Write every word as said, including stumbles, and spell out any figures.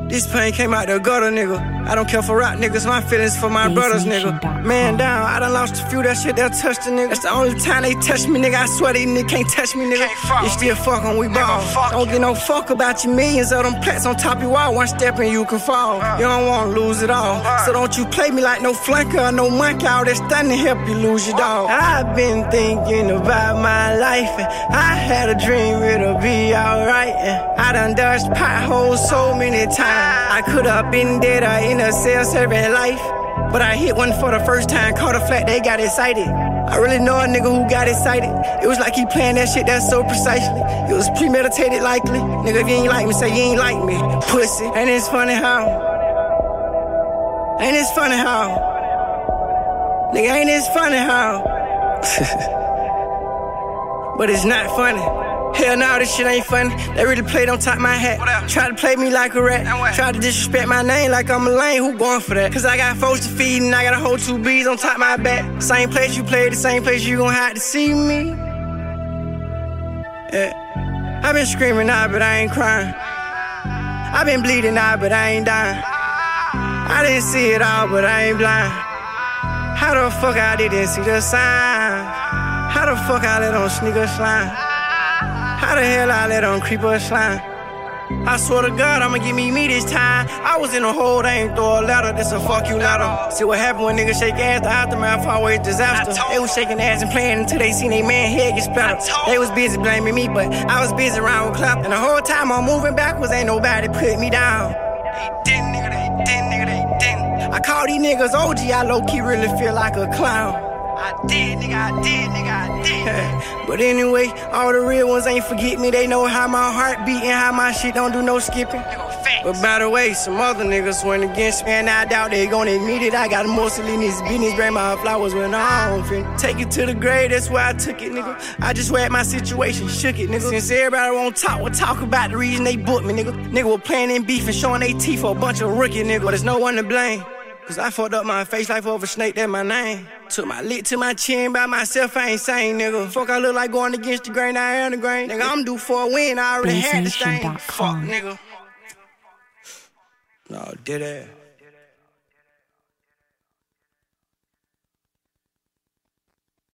This pain came out the gutter, nigga. I don't care for rap niggas, my feelings for my brothers, nigga. Man down, I done lost a few, that shit they'll touch the nigga. That's the only time they touch me, nigga. I swear these niggas can't touch me, nigga. You still fuckin', we ball. Don't get no fuck about your millions of them plats on top of your wall. One step and you can fall. You don't wanna lose it all. So don't you play me like no flanker or no monkey. All that stunning to help you lose your dog. I've been thinking about my life, and I had a dream it'll be alright. And I done dodged potholes so many times. I could've been dead or in a cell serving life, but I hit one for the first time, caught a flat, they got excited. I really know a nigga who got excited. It was like he planned that shit that's so precisely. It was premeditated likely. Nigga, if you ain't like me, say you ain't like me. Pussy. And it's funny how. Ain't it funny how? Nigga, ain't it funny how? But it's not funny. Hell no, this shit ain't funny. They really played on top of my hat. Try to play me like a rat. Try to disrespect my name like I'm a lame. Who going for that? Cause I got folks to feed and I got a whole two B's on top of my back. Same place you played, the same place you gon' have to see me. Yeah. I been screaming out, but I ain't crying. I been bleeding out, but I ain't dying. I didn't see it all, but I ain't blind. How the fuck I didn't see the sign? How the fuck I let on sneaker slime? How the hell I let on creeper slime? I swear to God, I'ma give me me this time. I was in a hole, they ain't throw a letter. This a fuck you letter. See what happened when niggas shake ass, the aftermath always disaster. They was shaking ass and playing until they seen they man head get splattered. They was busy blaming me, but I was busy around with clap. And the whole time I'm moving backwards, ain't nobody put me down. They didn't, nigga, they didn't, nigga, they didn't. I call these niggas O G, I low-key really feel like a clown. I did, nigga, I did, nigga, I did. But anyway, all the real ones ain't forget me. They know how my heart beat and how my shit don't do no skipping. But by the way, some other niggas went against me, and I doubt they gon' admit it. I got mostly in this business, bring my flowers when I don't fit. Take it to the grave, that's where I took it, nigga. I just read my situation, shook it, nigga. Since everybody won't talk, we'll talk about the reason they booked me, nigga. Nigga was playing in beef and showing they teeth for a bunch of rookie niggas. But there's no one to blame. Cause I fucked up my face life over snake, that my name. Took my lick to my chin by myself, I ain't sane, nigga. Fuck, I look like going against the grain, I am the grain. Nigga, I'm due for a win, I already had the stain. Fuck, nigga. No, dead ass.